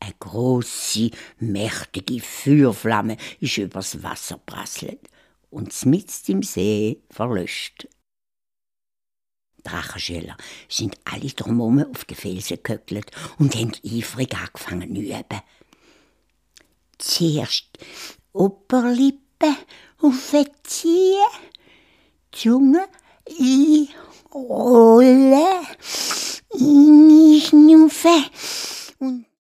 Eine grosse, mächtige Feuerflamme ist übers Wasser prasselt und mitten im See verlöscht. Die Drachenschüler sind alle drumherum auf den Felsen gehöckelt und haben eifrig angefangen zu üben. Zuerst Oberlippe aufziehen, die Zunge einrollen, einschnaufen und